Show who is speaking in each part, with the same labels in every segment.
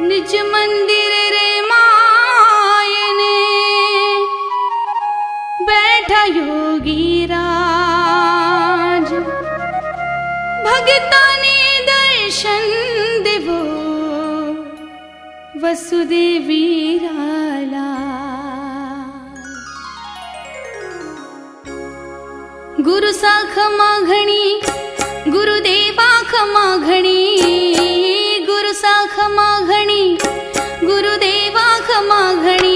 Speaker 1: निज मंदिर रे मायने बैठा योगी राज, भगता ने दर्शन देवो वसुदेवी राला। गुरु सा खमा घणी, गुरुदेवा खमा घणी, गुरु सा खमा घणी, गुरुदेवा खमा घणी।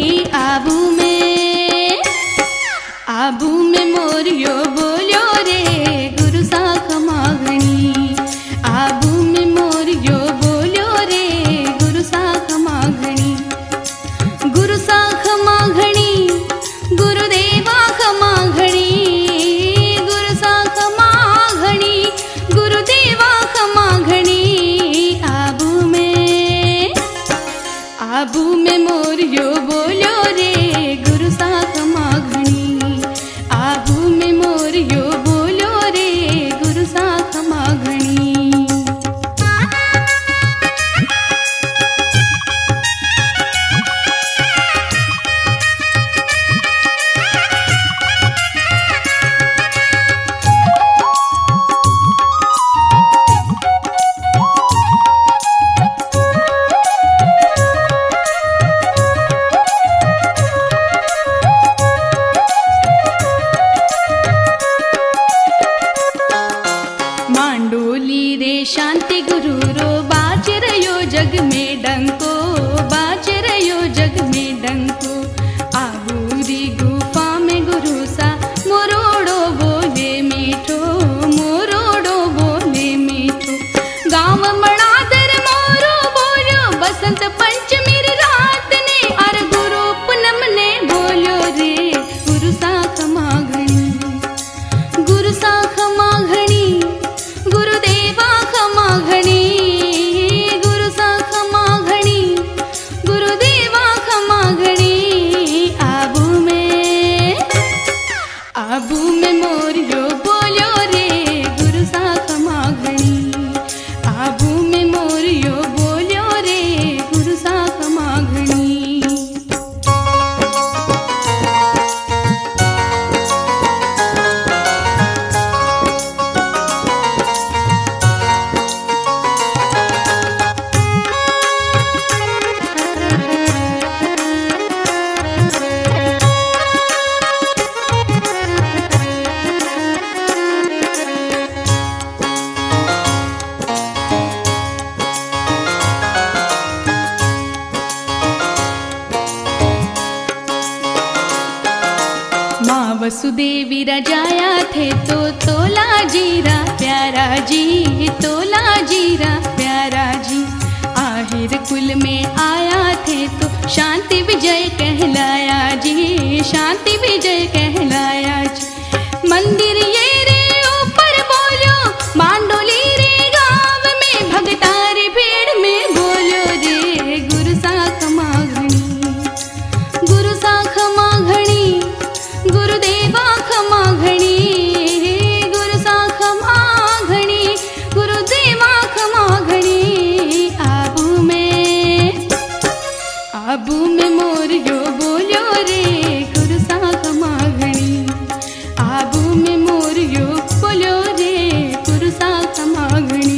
Speaker 1: आबू में मोरियो बोलो रे गुरु सा खमा घणी, आबू में मोरियो बोलो रे गुरु सा खमा घणी। गुरु सा खमा घणी, गुरुदेवा खमा घणी, गुरु सा खमा घणी, गुरुदेवा खमा घणी। आबू में मोरियो बोलो रे गुरु सा खमा घणी, आबू में मोरियो बोलो रे गुरु सा खमा घणी। शांति गुरु रो बाज रयो जग में डंको, बाज रयो जग में डंको। आबूरी गुफा में गुरु सा मोरोड़ो बोले मीठो, मोरोड़ो बोले मीठो। गाँव मणादर मोरो बोलो बसंत पंचमी रात ने, अर गुरु पूनम ने बोलो रे गुरु सा खमा घणी, गुरु सा खमा घणी, गुरुदेवा खमा घणी, गुरु सा खमा घणी, गुरुदेवा खमा घणी। आबू में मोरियो बोलो रे गुरु सा खमा घणी, आबू में मोरियो बोलो रे गुरु सा खमा घणी। वसुदेवी रजाया थे तो तोला जीरा प्यारा जी, तोला जीरा प्यारा जी। आहिर कुल में आया थे तो शांति विजय कहलाया जी, शांति विजय कहलाया जी। मंदिर ये रे ऊपर बोलो, मांडोली रे गाँव में भगतारी भीड़ में बोलो रे गुरु सा खमा घणी, गुरु सा खमा घणी, गुरुदेवा खमा घणी, गुरु सा खमा घणी, गुरुदेवा खमा घणी। आबू में मोरियो बोलो रे गुरु सा खमा घणी, आबू में मोरियो बोलो रे गुरु सा खमा घणी।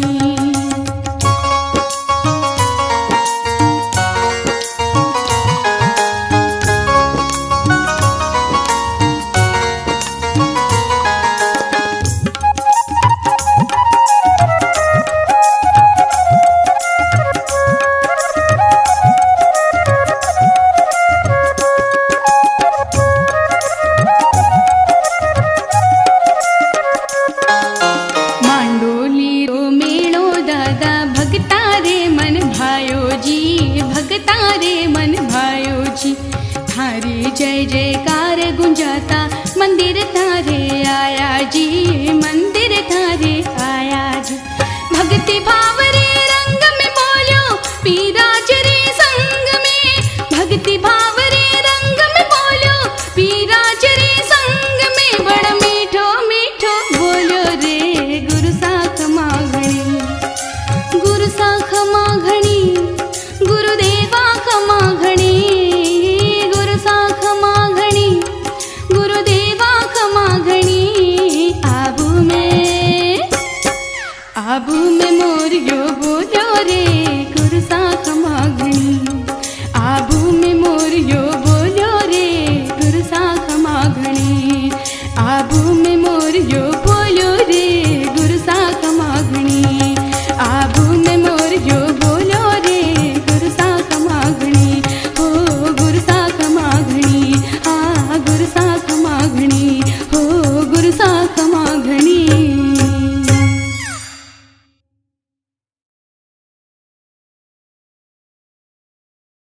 Speaker 1: भगतारे मन भायो जी, थारे जय जयकार गुंजाता मंदिर थारे आया जी, मंदिर थारे आया जी। भक्ति भाव रे रंग में बोलो पीराज रे संग में, भक्ति भाव रे रंग में बोलो पीराज रे संग में। बड़ा मीठो मीठो बोलो रे गुरु सा खमा घणी, गुरु सा खमा घणी, आबू में मोरियो बोलो रे गुरु साख मागणी आबू में